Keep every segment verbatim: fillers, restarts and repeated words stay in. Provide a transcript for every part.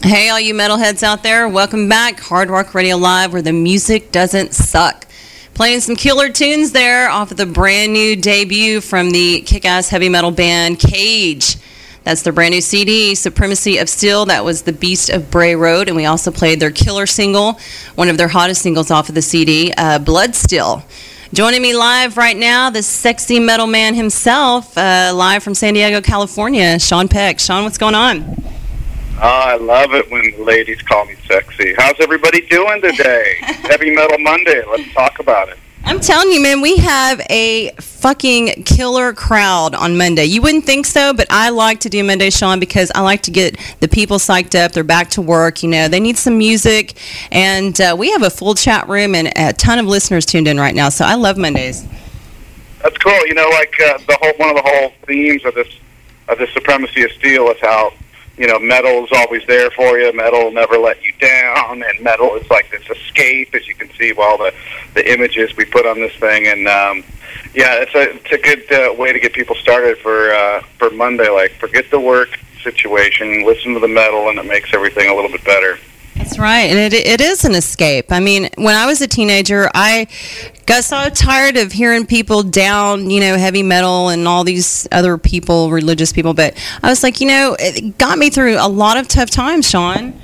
Hey, all you metalheads out there, welcome back. Hard Rock Radio Live, where the music doesn't suck. Playing some killer tunes there off of the brand new debut from the kick-ass heavy metal band Cage. That's their brand new C D, Supremacy of Steel. That was The Beast of Bray Road. And we also played their killer single, one of their hottest singles off of the C D, uh, Blood Still. Joining me live right now, the sexy metal man himself, uh, live from San Diego, California, Sean Peck. Sean, what's going on? Oh, I love it when the ladies call me sexy. How's everybody doing today? Heavy Metal Monday. Let's talk about it. I'm telling you, man, we have a fucking killer crowd on Monday. You wouldn't think so, but I like to do Monday, Sean, because I like to get the people psyched up. They're back to work. You know, they need some music. And uh, we have a full chat room and a ton of listeners tuned in right now. So I love Mondays. That's cool. You know, like uh, the whole one of the whole themes of this of this Supremacy of Steel is how, you know, metal is always there for you. Metal will never let you down, and metal is like this escape, as you can see by all the, the images we put on this thing. And um, yeah, it's a it's a good uh, way to get people started for uh, for Monday. Like, forget the work situation, listen to the metal, and it makes everything a little bit better. That's right, and it it is an escape. I mean, when I was a teenager, I got so tired of hearing people down, you know, heavy metal and all these other people, religious people. But I was like, you know, it got me through a lot of tough times, Sean.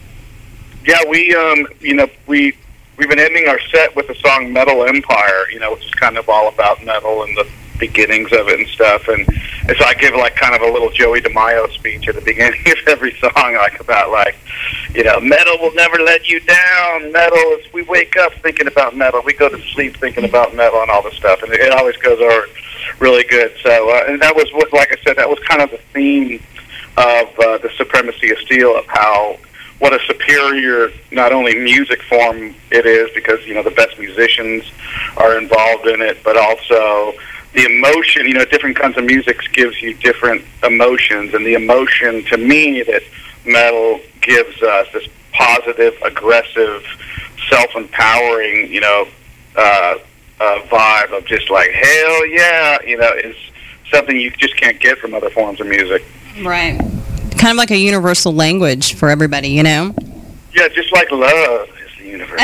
Yeah, we, um, you know, we we've been ending our set with the song "Metal Empire," you know, which is kind of all about metal and the beginnings of it and stuff. And, and so I give like kind of a little Joey DeMaio speech at the beginning of every song, like about like, you know, metal will never let you down. Metal is, we wake up thinking about metal. We go to sleep thinking about metal and all this stuff. And it, it always goes over really good. So, uh, and that was what, like I said, that was kind of the theme of uh, the Supremacy of Steel, of how, what a superior, not only music form it is, because, you know, the best musicians are involved in it, but also the emotion, you know, different kinds of music gives you different emotions, and the emotion, to me, that metal gives us, this positive, aggressive, self-empowering, you know, uh, uh, vibe of just like, hell yeah, you know, is something you just can't get from other forms of music. Right. Kind of like a universal language for everybody, you know? Yeah, just like love is the universe.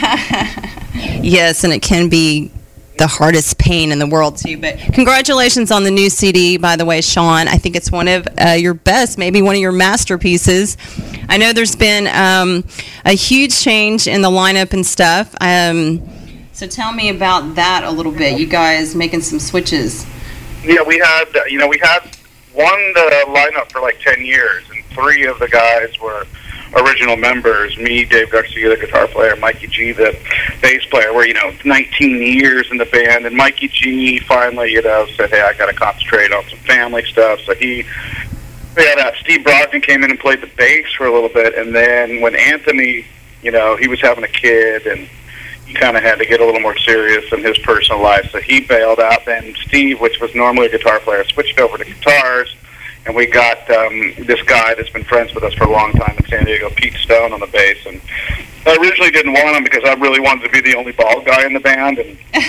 Yes, and it can be the hardest pain in the world too. But congratulations on the new C D, by the way, Sean. I think it's one of uh, your best, maybe one of your masterpieces. I know there's been um, a huge change in the lineup and stuff. Um, so tell me about that a little bit. You guys making some switches. Yeah, we had, you know, we had one the lineup for like ten years, and three of the guys were original members. Me, Dave Garcia, the guitar player, Mikey G, the bass player. We're, you know, nineteen years in the band, and Mikey G finally, you know, said, hey, I got to concentrate on some family stuff. So he, we had uh, Steve Brogdon came in and played the bass for a little bit, and then when Anthony, you know, he was having a kid, and he kind of had to get a little more serious in his personal life, so he bailed out. Then Steve, which was normally a guitar player, switched over to guitars. And we got um, this guy that's been friends with us for a long time in San Diego, Pete Stone, on the bass. And I originally didn't want him because I really wanted to be the only bald guy in the band. And then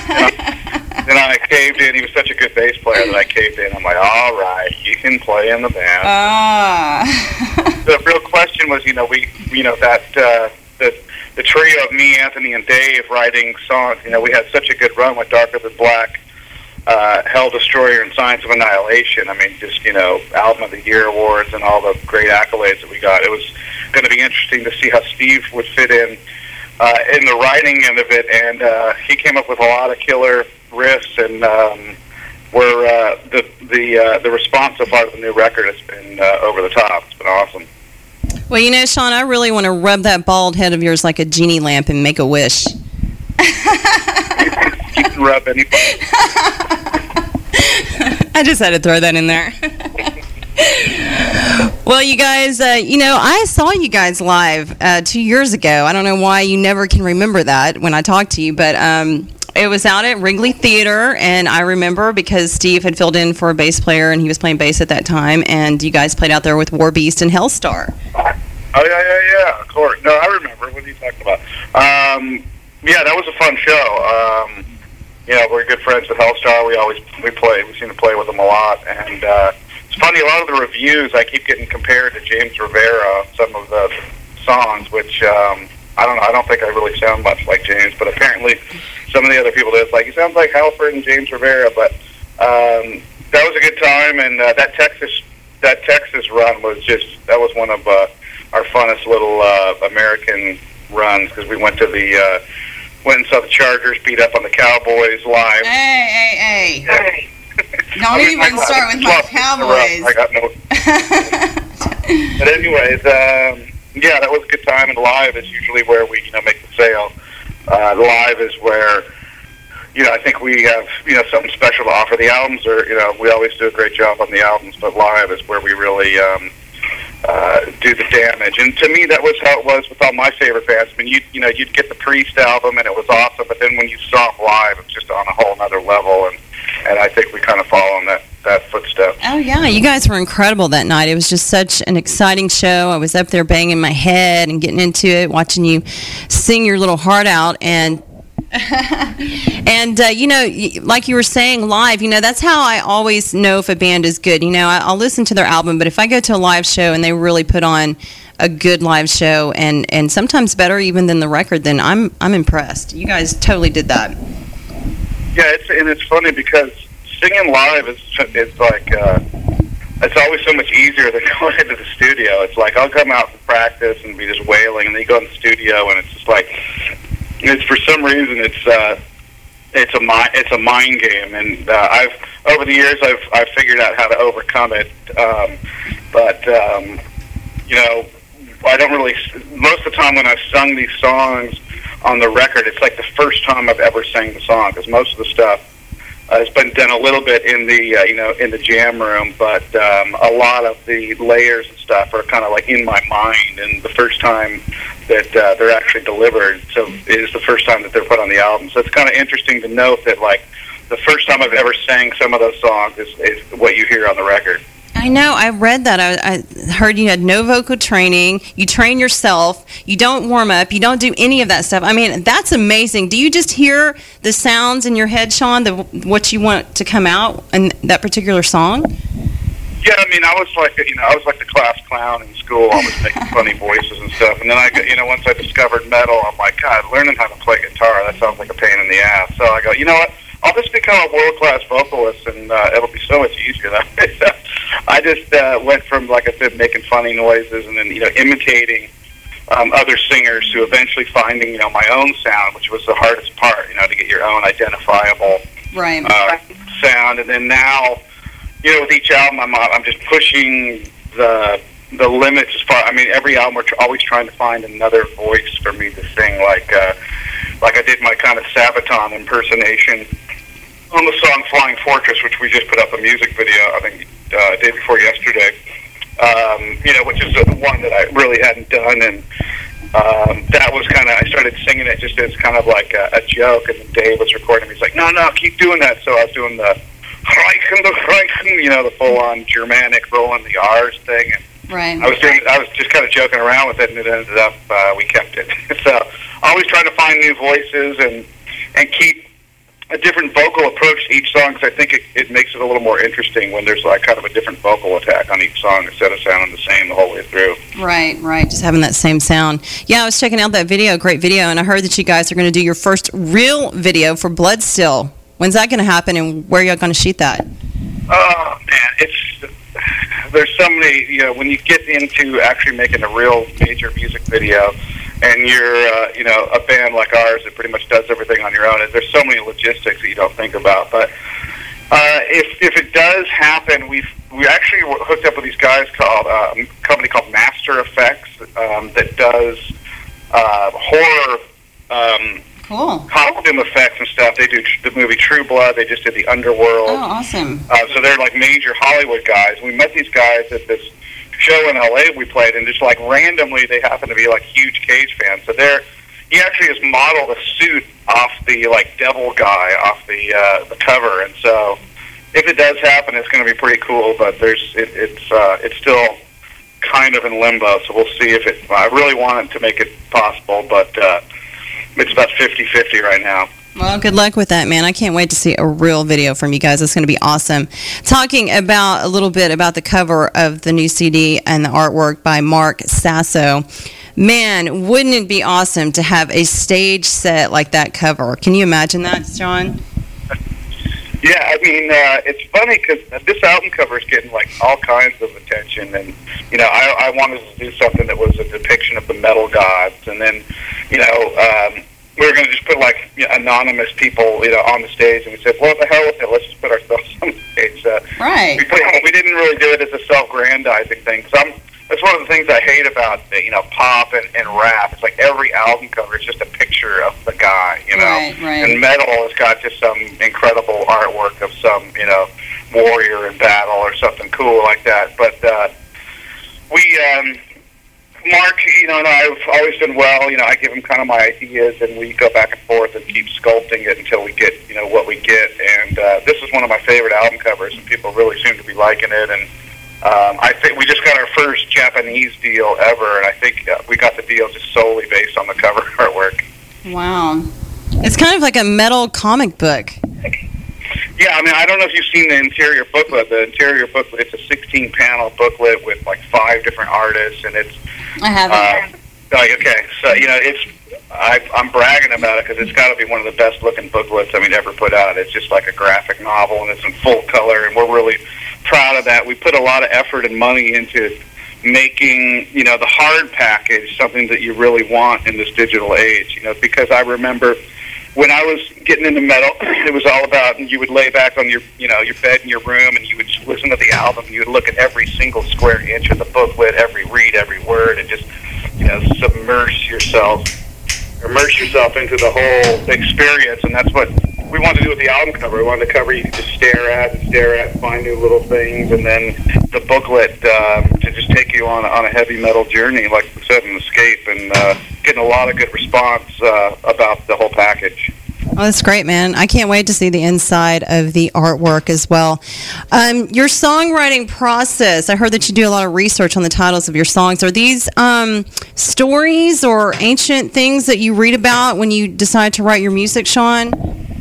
I, then I caved in. He was such a good bass player that I caved in. I'm like, all right, you can play in the band. Ah. The real question was, you know, we, you know, that uh, the the trio of me, Anthony, and Dave writing songs. You know, we had such a good run with Darker Than Black, Uh, Hell Destroyer, and Science of Annihilation. I mean, just, you know, Album of the Year awards and all the great accolades that we got. It was going to be interesting to see how Steve would fit in uh, in the writing end of it, and uh, he came up with a lot of killer riffs, and um, we're, uh, the the uh, the response so far to the new record has been uh, over the top. It's been awesome. Well, you know, Sean, I really want to rub that bald head of yours like a genie lamp and make a wish. You can rub anything. I just had to throw that in there. Well, you guys, uh, you know, I saw you guys live uh, two years ago. I don't know why you never can remember that when I talked to you, but um, it was out at Wrigley Theater, and I remember because Steve had filled in for a bass player, and he was playing bass at that time, and you guys played out there with Warbeast and Hellstar. Oh, yeah, yeah, yeah, of course. No, I remember. What are you talking about? Um, yeah, that was a fun show. Um, you know, we're good friends with Hellstar. We always we play. We seem to play with them a lot. And uh, it's funny, a lot of the reviews, I keep getting compared to James Rivera on some of the songs, which, um, I don't know, I don't think I really sound much like James, but apparently some of the other people do. It's like, he sounds like Halford and James Rivera, but um, that was a good time, and uh, that Texas that Texas run was just, that was one of uh, our funnest little uh, American runs, because we went to the, uh, went and saw the Chargers beat up on the Cowboys live. Hey, hey, hey. Hey. Don't I mean, even I, start I, with my Cowboys. I got no. But anyways, um, yeah, that was a good time, and live is usually where we, you know, make the sale. Uh, live is where, you know, I think we have, you know, something special to offer. The albums are, you know, we always do a great job on the albums, but live is where we really um, uh, do the damage. And to me, that was how it was with all my favorite bands. I mean, you you know, you'd get the Priest album, and it was awesome, but then when you saw them live, it was just on a whole other level, and and I think we kind of follow in that, that footstep. Oh, yeah. You guys were incredible that night. It was just such an exciting show. I was up there banging my head and getting into it, watching you sing your little heart out. And, and uh, you know, like you were saying, live, you know, that's how I always know if a band is good. You know, I, I'll listen to their album, but if I go to a live show and they really put on a good live show, and, and sometimes better even than the record, then I'm I'm impressed. You guys totally did that. Yeah, it's and it's funny because singing live is it's like uh, it's always so much easier than going into the studio. It's like I'll come out for practice and be just wailing, and then you go in the studio and it's just like it's for some reason it's uh, it's a mi- it's a mind game, and uh, I've over the years I've I've figured out how to overcome it, um, but um, you know I don't really most of the time when I've sung these songs on the record, it's like the first time I've ever sang the song, because most of the stuff uh, has been done a little bit in the uh, you know in the jam room, but um, a lot of the layers and stuff are kind of like in my mind, and the first time that uh, they're actually delivered, so it is the first time that they're put on the album. So it's kind of interesting to note that like the first time I've ever sang some of those songs is, is what you hear on the record. I know. I read that. I, I heard you had no vocal training. You train yourself. You don't warm up. You don't do any of that stuff. I mean, that's amazing. Do you just hear the sounds in your head, Sean, the, what you want to come out in that particular song? Yeah, I mean, I was like, you know, I was like the class clown in school. I was making funny voices and stuff. And then I, you know, once I discovered metal, I'm like, God, learning how to play guitar, that sounds like a pain in the ass. So I go, you know what? I'll just become a world-class vocalist, and uh, it'll be so much easier that way. So I just uh, went from, like I said, making funny noises and then, you know, imitating um, other singers to eventually finding, you know, my own sound, which was the hardest part, you know, to get your own identifiable right. uh, sound. And then now, you know, with each album, I'm, I'm just pushing the the limits as far. I mean, every album we're tr- always trying to find another voice for me to sing, like uh, like I did my kind of Sabaton impersonation on the song Flying Fortress, which we just put up a music video, I think, uh, day before yesterday, um, you know, which is the one that I really hadn't done, and um, that was kind of, I started singing it just as kind of like a, a joke, and then Dave was recording me. He's like, no, no, keep doing that. So I was doing the Reichen, the Reichen, you know, the full-on Germanic rolling the R's thing, and right. I was doing, I was just kind of joking around with it, and it ended up, uh, we kept it. So always trying to find new voices and, and keep a different vocal approach to each song, because I think it, it makes it a little more interesting when there's like kind of a different vocal attack on each song instead of sounding the same the whole way through. Right, right. Just having that same sound. Yeah, I was checking out that video, great video, and I heard that you guys are going to do your first real video for Blood Still. When's that going to happen, and where are you going to shoot that? Oh, man, it's, there's so many, you know, when you get into actually making a real major music video, and you're, uh, you know, a band like ours that pretty much does everything on your own, there's so many logistics that you don't think about. But uh, if if it does happen, we've we actually hooked up with these guys called uh, a company called Master Effects um, that does uh, horror um, cool. costume effects and stuff. They do tr- the movie True Blood. They just did The Underworld. Oh, awesome! Uh, so they're like major Hollywood guys. We met these guys at this show in L A we played, and just like randomly they happen to be like huge Cage fans. So they're he actually has modeled a suit off the like devil guy off the uh, the cover, and so if it does happen, it's going to be pretty cool. But there's it, it's uh, it's still kind of in limbo, so we'll see if it. I really want it to make it possible, but uh, it's about fifty-fifty right now. Well, good luck with that, man. I can't wait to see a real video from you guys. It's going to be awesome. Talking about a little bit about the cover of the new C D and the artwork by Mark Sasso. Man, wouldn't it be awesome to have a stage set like that cover? Can you imagine that, John? Yeah, I mean, uh, it's funny because this album cover is getting like all kinds of attention, and you know, I, I wanted to do something that was a depiction of the metal gods, and then, you know, um, we were going to just put like, you know, anonymous people, you know, on the stage, and we said, well, what the hell with it? Let's just put ourselves on the stage. Uh, right. We, put, we didn't really do it as a self-grandizing thing. Cause I'm, that's one of the things I hate about, you know, pop and, and rap. It's like every album cover is just a picture of the guy, you know. Right, right. And metal has got just some incredible artwork of some, you know, warrior in battle or something cool like that. But uh, we, um, Mark, you know, and I've always done well. You know, I give him kind of my ideas, and we go back and forth and keep sculpting it until we get, you know, what we get. And uh, this is one of my favorite album covers, and people really seem to be liking it. And Um, I think we just got our first Japanese deal ever, and I think uh, we got the deal just solely based on the cover artwork. Wow. It's kind of like a metal comic book. Yeah, I mean, I don't know if you've seen the interior booklet. The interior booklet, it's a sixteen-panel booklet with like five different artists, and it's... I haven't. Uh, like, okay, so, you know, it's... I, I'm bragging about it because it's got to be one of the best-looking booklets, I mean, ever put out. It's just like a graphic novel, and it's in full color, and we're really proud of that. We put a lot of effort and money into making, you know, the hard package something that you really want in this digital age, you know, because I remember when I was getting into metal, it was all about, you would lay back on your, you know, your bed in your room, and you would listen to the album, and you would look at every single square inch of the booklet, every read, every word, and just, you know, submerge yourself, immerse yourself into the whole experience, and that's what we wanted to do with the album cover. We wanted the cover you could just stare at and stare at and find new little things, and then the booklet um, to just take you on, on a heavy metal journey, like we said, in Escape, and uh, getting a lot of good response uh, about the whole package. Oh, that's great, man. I can't wait to see the inside of the artwork as well. Um, your songwriting process, I heard that you do a lot of research on the titles of your songs. Are these um, stories or ancient things that you read about when you decide to write your music, Sean?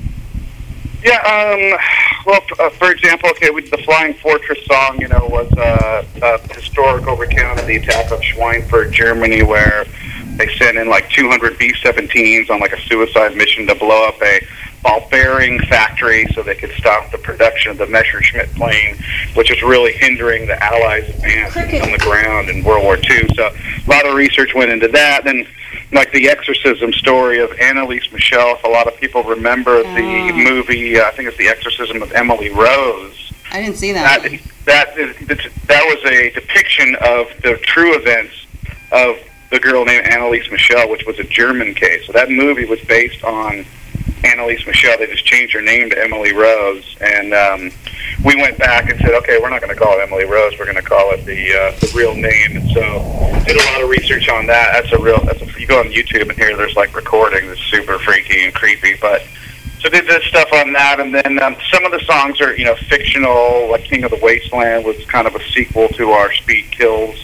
Yeah, um, well, uh, for example, okay, with the Flying Fortress song, you know, was uh, a historical recount of the attack on Schweinfurt, Germany, where they sent in like two hundred B seventeens on like a suicide mission to blow up a ball bearing factory so they could stop the production of the Messerschmitt plane, which is really hindering the Allies' advance on the ground in World War Two. So a lot of research went into that. Then, like the exorcism story of Annalise Michel, if a lot of people remember Oh. the movie, uh, I think it's The Exorcism of Emily Rose. I didn't see that. That, that, is, that was a depiction of the true events of the girl named Annalise Michel, which was a German case. So that movie was based on Annalise Michel. They just changed her name to Emily Rose, and um, we went back and said, okay, we're not going to call it Emily Rose. We're going to call it the uh, the real name. And so did a lot of research on that. That's a real. That's a, you go on YouTube and here there's like recordings. It's super freaky and creepy, but. So did this stuff on that, and then um, some of the songs are, you know, fictional. Like King of the Wasteland was kind of a sequel to our Speed Kills.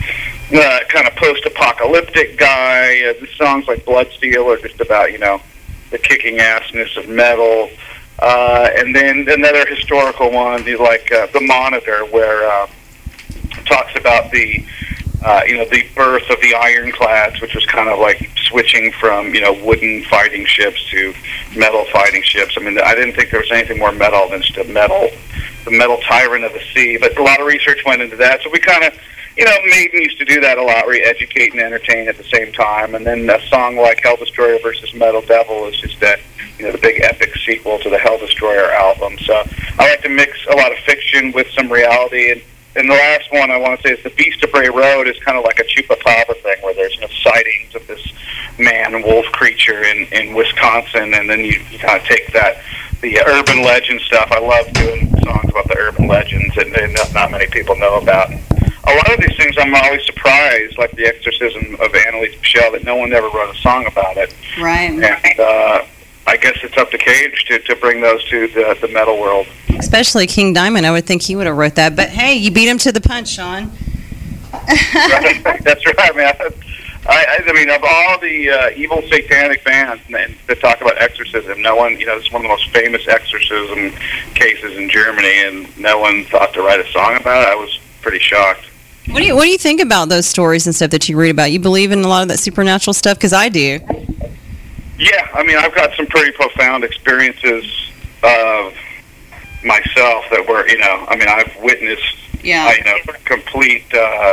Uh, kind of post-apocalyptic guy. Uh, the songs like Bloodsteel are just about, you know, the kicking assness of metal. Uh, and then another historical one, the, like uh, The Monitor, where uh, it talks about the, uh, you know, the birth of the ironclads, which was kind of like switching from, you know, wooden fighting ships to metal fighting ships. I mean, I didn't think there was anything more metal than just a metal, the metal tyrant of the sea. But a lot of research went into that. So we kind of, you know, Maiden used to do that a lot, where you educate and entertain at the same time. And then a song like Hell Destroyer versus Metal Devil is just that, you know, the big epic sequel to the Hell Destroyer album. So I like to mix a lot of fiction with some reality. And, and the last one I want to say is The Beast of Bray Road is kind of like a Chupacabra thing, where there's, you know, sightings of this man-wolf creature in, in Wisconsin, and then you, you kind of take that, the urban legend stuff. I love doing songs about the urban legends and, and not, not many people know about. A lot of these things I'm always surprised, like The Exorcism of Annalise Michel, that no one ever wrote a song about it. Right. And uh, I guess it's up to Cage to, to bring those to the, the metal world. Especially King Diamond. I would think he would have wrote that. But, hey, you beat him to the punch, Sean. That's right. I mean, I, I, I mean, of all the uh, evil satanic bands that that talk about exorcism, no one, you know, it's one of the most famous exorcism cases in Germany, and no one thought to write a song about it. I was pretty shocked. What do you What do you think about those stories and stuff that you read about? You believe in a lot of that supernatural stuff? Because I do. Yeah, I mean, I've got some pretty profound experiences of myself that were, you know, I mean, I've witnessed, Yeah. uh, you know, complete, uh,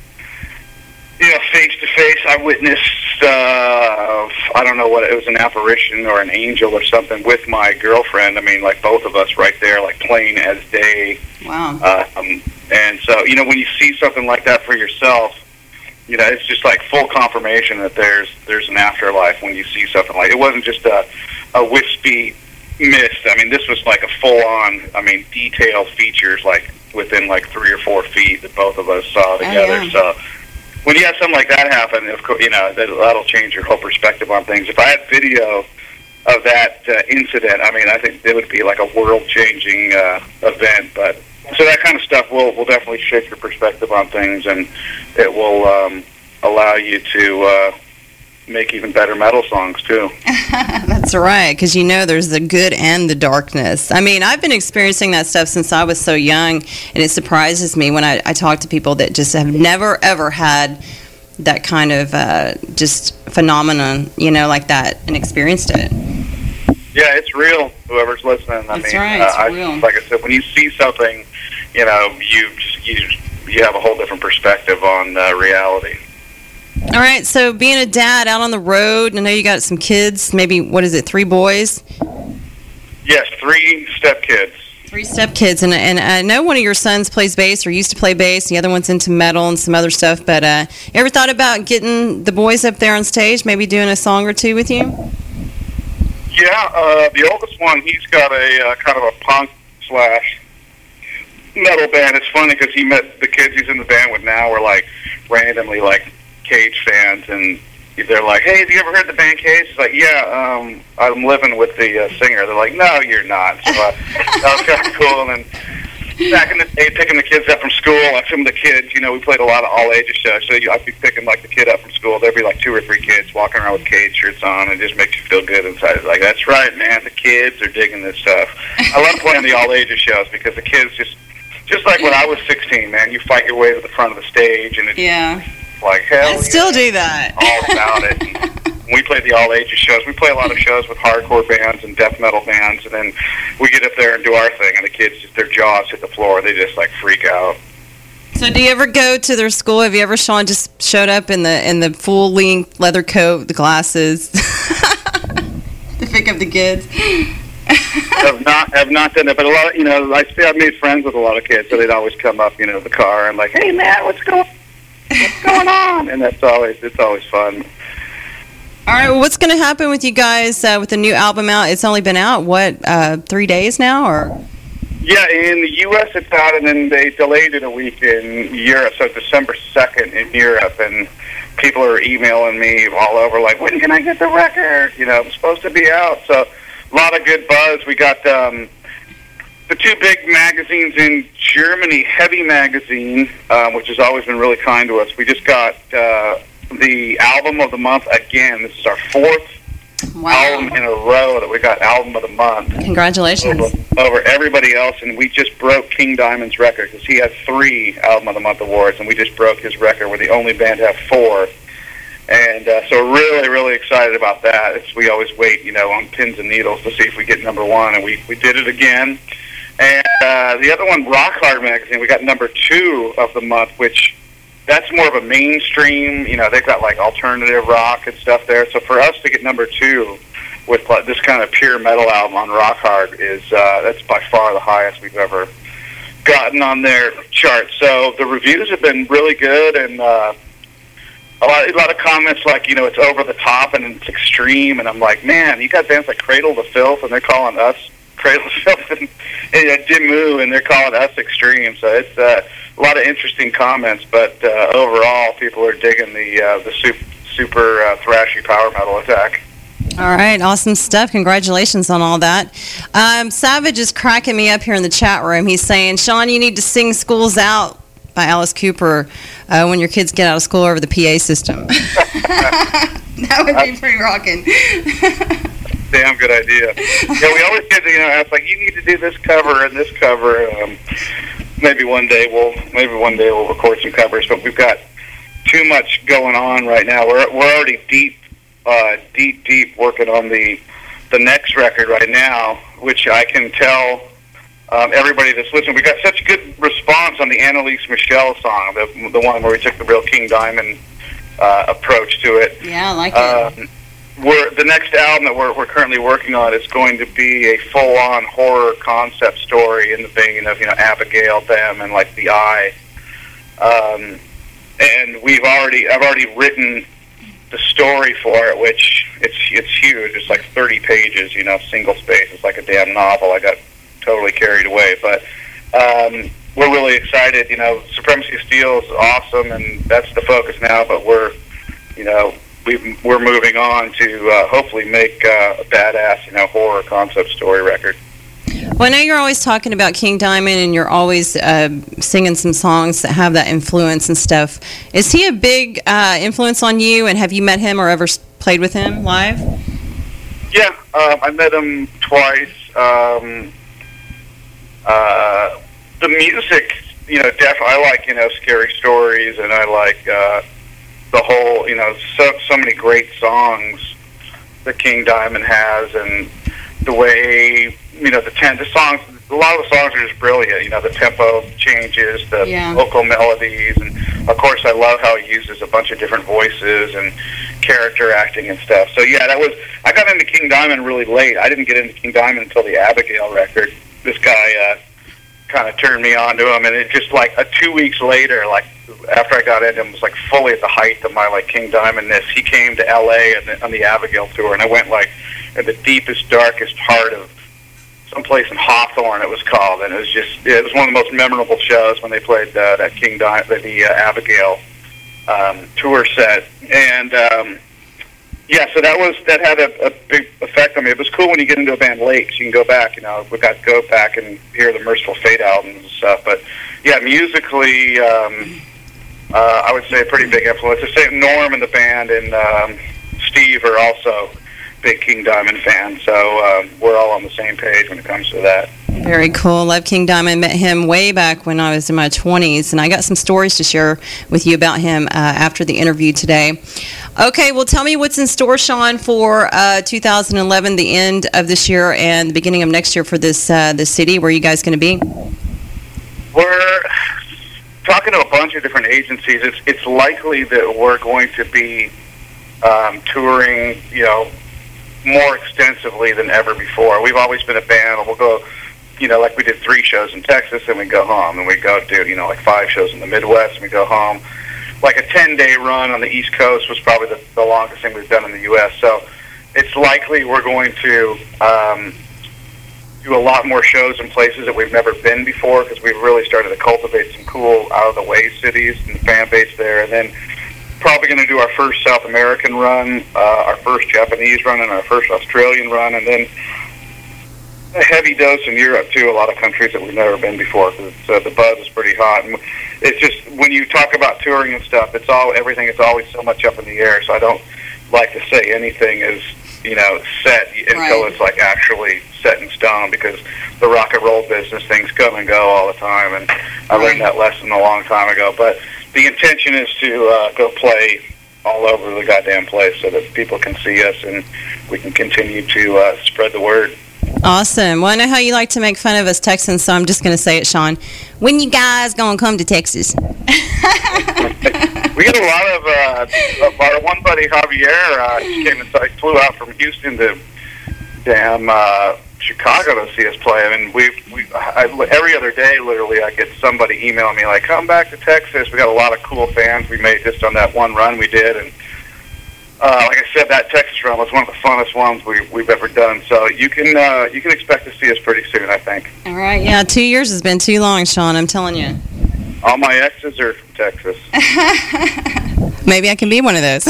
you know, face-to-face. I witnessed, uh, I don't know what, it was an apparition or an angel or something with my girlfriend. I mean, like both of us right there, like plain as day. Wow. Uh, um, and so, you know, when you see something like that for yourself, you know, it's just like full confirmation that there's there's an afterlife when you see something like it. Wasn't just a, a wispy mist. I mean, this was like a full-on, I mean, detailed features like within like three or four feet that both of us saw together. Oh, yeah. So when you have something like that happen, of course, you know, that, that'll change your whole perspective on things. If I had video of that uh, incident, I mean, I think it would be like a world-changing uh, event. But so that kind of stuff will will definitely shift your perspective on things, and it will um, allow you to uh, make even better metal songs too. That's right, because you know there's the good and the darkness. I mean, I've been experiencing that stuff since I was so young, and it surprises me when I, I talk to people that just have never, ever had that kind of uh, just phenomenon, you know, like that, and experienced it. Yeah, it's real. Whoever's listening, I That's mean, right, uh, it's I, real. like I said, when you see something, you know, you just you you have a whole different perspective on uh, reality. All right, so being a dad out on the road, I know you got some kids, maybe, what is it, three boys? Yes, three stepkids. Three stepkids, and, and I know one of your sons plays bass or used to play bass, the other one's into metal and some other stuff, but uh, you ever thought about getting the boys up there on stage, maybe doing a song or two with you? Yeah, uh, the oldest one, he's got a uh, kind of a punk slash metal band. It's funny because he met the kids he's in the band with now were like randomly like Cage fans, and they're like, "Hey, have you ever heard the band Cage?" He's like, "Yeah, um, I'm living with the uh, singer." They're like, "No, you're not." So uh, that was kind of cool. And then back in the day, picking the kids up from school, like some of the kids, you know, we played a lot of all ages shows. So you, I'd be picking like the kid up from school. There'd be like two or three kids walking around with Cage shirts on, and it just makes you feel good inside. It's like, that's right, man. The kids are digging this stuff. I love playing the all ages shows because the kids just, just like when I was sixteen, man, you fight your way to the front of the stage, and it's Yeah. like hell. I still yeah, do that. all about it. And we play the all ages shows. We play a lot of shows with hardcore bands and death metal bands, and then we get up there and do our thing, and the kids just their jaws hit the floor. They just like freak out. So do you ever go to their school? Have you ever, Sean, just showed up in the in the full length leather coat, the glasses, to pick up the kids? have not have not done it, but a lot of, you know, I see I've made friends with a lot of kids, so they'd always come up, you know, the car and like, "Hey man, what's going what's going on?" And that's always it's always fun. All right, well, what's going to happen with you guys uh, with the new album out? It's only been out, what, uh, three days now, or? Yeah, in the U S it's out, and then they delayed it a week in Europe, so December second in Europe, and people are emailing me all over, like, when can I get the record? You know, it's supposed to be out, so a lot of good buzz. We got um, the two big magazines in Germany, Heavy Magazine, um, which has always been really kind to us. We just got uh, the Album of the Month again. This is our fourth Wow. album in a row that we got Album of the Month. Congratulations. Over, over everybody else, and we just broke King Diamond's record because he has three Album of the Month awards, and we just broke his record. We're the only band to have four, and uh, so we're really, really excited about that. It's, we always wait, you know, on pins and needles to see if we get number one, and we, we did it again. And uh, the other one, Rock Hard Magazine, we got number two of the month, which that's more of a mainstream, you know, they've got like alternative rock and stuff there. So for us to get number two with like, this kind of pure metal album on Rock Hard is, uh, that's by far the highest we've ever gotten on their chart. So the reviews have been really good, and uh, a lot, a lot of comments like, you know, it's over the top and it's extreme, and I'm like, man, you got bands like Cradle to Filth, and they're calling us Cradle to Filth, and, and uh, Dimmu, and they're calling us extreme. So it's uh, a lot of interesting comments, but uh, overall, people are digging the uh, the super, super uh, thrashy power metal Attack. All right, awesome stuff. Congratulations on all that. Um, Savage is cracking me up here in the chat room. He's saying, Sean, you need to sing School's Out by Alice Cooper uh, when your kids get out of school over the P A system. That would be pretty rocking. Damn good idea. Yeah, we always get, you know, ask like, you need to do this cover and this cover. Um, maybe one day we'll, maybe one day we'll record some covers, but we've got too much going on right now. We're we're already deep, uh, deep, deep working on the the next record right now, which I can tell um, everybody that's listening. We got such good response on the Annalise Michelle song, the the one where we took the real King Diamond uh, approach to it. Yeah, I like um, it. We're, the next album that we're, we're currently working on is going to be a full-on horror concept story in the vein of, you know, Abigail, them, and like The Eye. Um, and we've already, I've already written the story for it, which it's it's huge. It's like thirty pages, you know, single space. It's like a damn novel. I got totally carried away, but um, we're really excited. You know, Supremacy of Steel is awesome, and that's the focus now. But we're, you know. We've, we're moving on to uh, hopefully make uh, a badass, you know, horror concept story record. Well, I know you're always talking about King Diamond, and you're always uh, singing some songs that have that influence and stuff. Is he a big uh, influence on you, and have you met him or ever played with him live? Yeah, um, I met him twice. Um, uh, the music, you know, definitely, I like, you know, Scary Stories, and I like... Uh, the whole, you know, so so many great songs that King Diamond has, and the way, you know, the ten, the songs, a lot of the songs are just brilliant. You know, the tempo changes, the yeah. vocal melodies, and of course, I love how he uses a bunch of different voices and character acting and stuff. So yeah, that was. I got into King Diamond really late. I didn't get into King Diamond until the Abigail record. This guy uh, kind of turned me on to him, and it just like uh, two weeks later, like. After I got into him, was like fully at the height of my like King Diamondness. He came to L A and on the Abigail tour, and I went like in the deepest, darkest heart of someplace in Hawthorne. It was called, and it was just it was one of the most memorable shows when they played uh, that King Diamond, the uh, Abigail um, tour set, and um, yeah, so that was that had a, a big effect on me. It was cool when you get into a band late, so you can go back. You know, we got to go back and hear the Merciful Fate albums and stuff, but yeah, musically. Um, Uh, I would say a pretty big influence. The same Norm in the band and um, Steve are also big King Diamond fans, so um, we're all on the same page when it comes to that. Very cool. Love King Diamond. Met him way back when I was in my twenties, and I got some stories to share with you about him uh, after the interview today. Okay, well, tell me what's in store, Sean, for uh, two thousand eleven, the end of this year and the beginning of next year for this uh, this city. Where are you guys going to be? We're talking to a bunch of different agencies. It's it's likely that we're going to be um, touring, you know, more extensively than ever before. We've always been a band. We'll go, you know, like we did three shows in Texas, and we go home, and we go do, you know, like five shows in the Midwest, and we go home. Like a ten-day run on the East Coast was probably the, the longest thing we've done in the U S. So it's likely we're going to um, do a lot more shows in places that we've never been before, because we've really started to cultivate some cool out-of-the-way cities and fan base there. And then probably going to do our first South American run, uh, our first Japanese run, and our first Australian run, and then a heavy dose in Europe, too, a lot of countries that we've never been before, because uh, the buzz is pretty hot. And it's just, when you talk about touring and stuff, it's all, everything is always so much up in the air, so I don't like to say anything is, you know, set until Right. it's like actually set in stone, because the rock and roll business, things come and go all the time, and I learned that lesson a long time ago. But the intention is to uh, go play all over the goddamn place so that people can see us and we can continue to uh, spread the word. Awesome. Well, I know how you like to make fun of us Texans, so I'm just going to say it, Sean. When you guys going to come to Texas? We get a lot of, uh, our one buddy, Javier, uh, he came and he flew out from Houston to damn uh, Chicago to see us play. I mean, we, we I, every other day, literally, I get somebody emailing me like, come back to Texas. We got a lot of cool fans we made just on that one run we did. And uh, like I said, that Texas run was one of the funnest ones we, we've ever done. So you can uh, you can expect to see us pretty soon, I think. All right. Yeah, two years has been too long, Sean. I'm telling you. All my exes are from Texas. Maybe I can be one of those.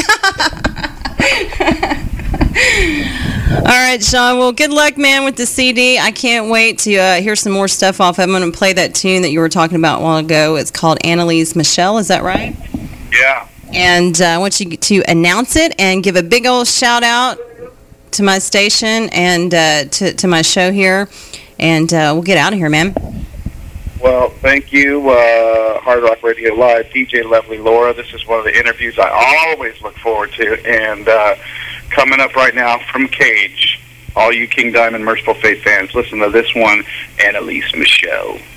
All right, Sean. Well, good luck, man, with the C D. I can't wait to uh, hear some more stuff off. I'm going to play that tune that you were talking about a while ago. It's called Annalise Michelle. Is that right? Yeah. And uh, I want you to announce it and give a big old shout out to my station and uh, to, to my show here. And uh, we'll get out of here, man. Well, thank you, uh, Hard Rock Radio Live, D J Lovely Laura. This is one of the interviews I always look forward to. And uh, coming up right now from Cage, all you King Diamond Merciful Fate fans, listen to this one, Annalise Michaud.